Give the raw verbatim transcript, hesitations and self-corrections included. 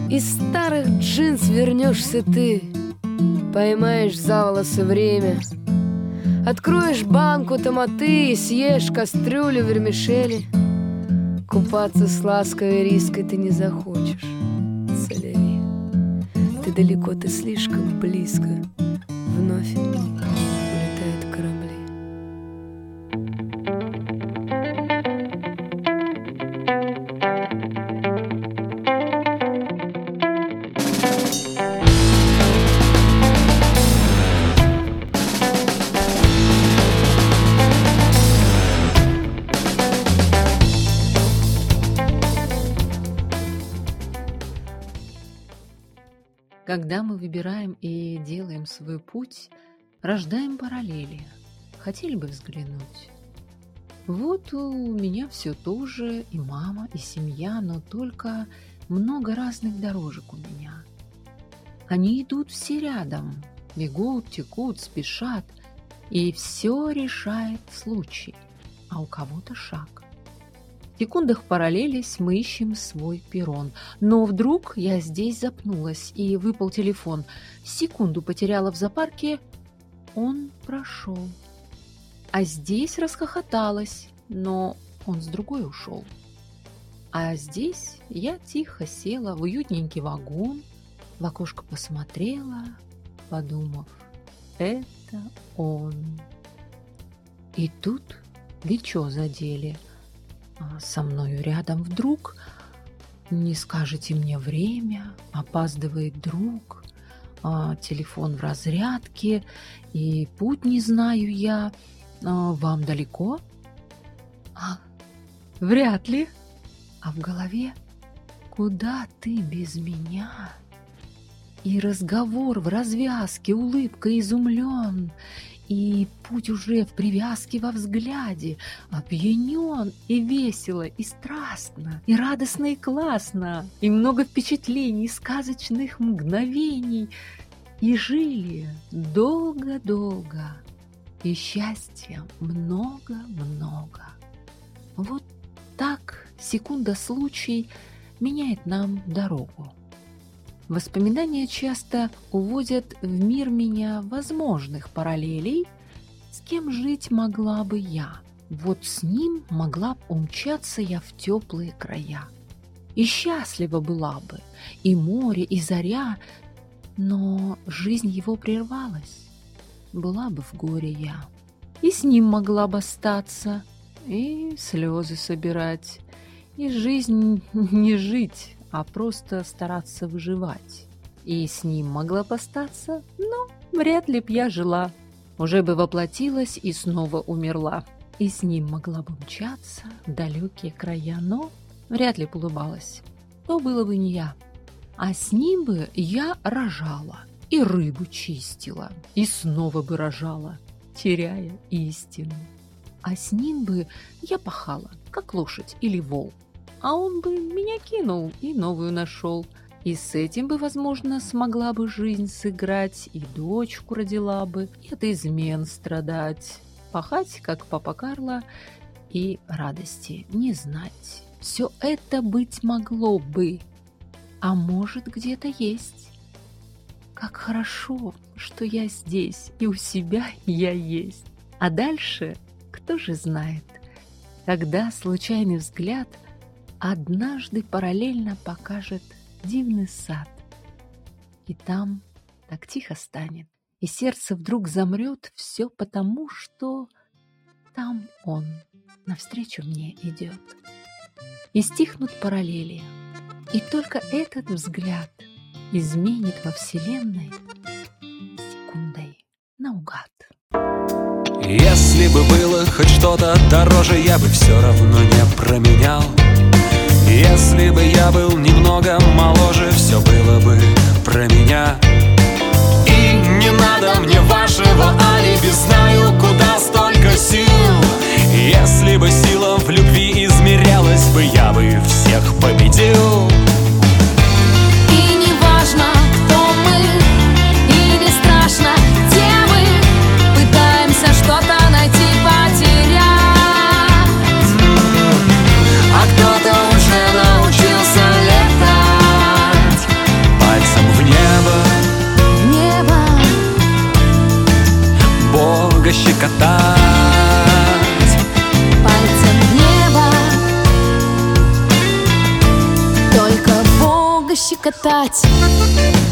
Из старых джинс вернешься ты, поймаешь за волосы время, откроешь банку томаты и съешь кастрюлю вермишели. Купаться с ласковой риской ты не захочешь, соляви. Ты далеко, ты слишком близко. Вновь улетают корабли. Когда мы выбираем и делаем свой путь, рождаем параллели. Хотели бы взглянуть? Вот у меня все то же, и мама, и семья, но только много разных дорожек у меня. Они идут все рядом, бегут, текут, спешат, и все решает случай, а у кого-то шаг. В секундах параллелись мы ищем свой перрон. Но вдруг я здесь запнулась, и выпал телефон. Секунду потеряла в зоопарке, он прошел. А здесь расхохоталась, но он с другой ушел. А здесь я тихо села в уютненький вагон, в окошко посмотрела, подумав, это он. И тут плечо задели. А со мною рядом вдруг, не скажете мне время, опаздывает друг, а телефон в разрядке, и путь не знаю я, а вам далеко? А, вряд ли. А в голове, куда ты без меня? И разговор в развязке, улыбка изумлен, и путь уже в привязке во взгляде, опьянен и весело, и страстно, и радостно, и классно, и много впечатлений, сказочных мгновений. И жили долго-долго, и счастья много-много. Вот так секунда-случай меняет нам дорогу. Воспоминания часто уводят в мир меня возможных параллелей, с кем жить могла бы я. Вот с ним могла б умчаться я в теплые края. И счастлива была бы, и море, и заря, но жизнь его прервалась, была бы в горе я. И с ним могла бы остаться, и слезы собирать, и жизнь не жить, а просто стараться выживать. И с ним могла бы остаться, но вряд ли б я жила. Уже бы воплотилась и снова умерла. И с ним могла бы мчаться в далекие края, но вряд ли б улыбалась. То было бы не я. А с ним бы я рожала, и рыбу чистила, и снова бы рожала, теряя истину. А с ним бы я пахала, как лошадь или вол. А он бы меня кинул и новую нашел. И с этим бы, возможно, смогла бы жизнь сыграть, и дочку родила бы, и от измен страдать, пахать, как папа Карло, и радости не знать. Все это быть могло бы, а может, где-то есть. Как хорошо, что я здесь, и у себя я есть. А дальше, кто же знает, когда случайный взгляд однажды параллельно покажет дивный сад. И там так тихо станет, и сердце вдруг замрет, все потому, что там он навстречу мне идет. И стихнут параллели, и только этот взгляд изменит во вселенной секундой наугад. Если бы было хоть что-то дороже, я бы все равно не променял. Если бы я был немного моложе, все было бы про меня. И не надо мне вашего алиби, знаю, куда столько сил. Если бы сила в любви измерялась бы, я бы всех победил. И не важно, кто мы, и не страшно, где мы, пытаемся что-то найти, потерять. А кто-то уже научился летать. Бога щекотать. Пальцем в небо, только Бога щекотать.